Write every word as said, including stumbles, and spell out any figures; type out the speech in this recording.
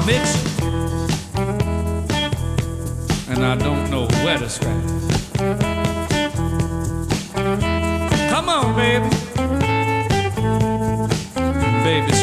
mix and I don't know where to start. Come on, baby. Baby,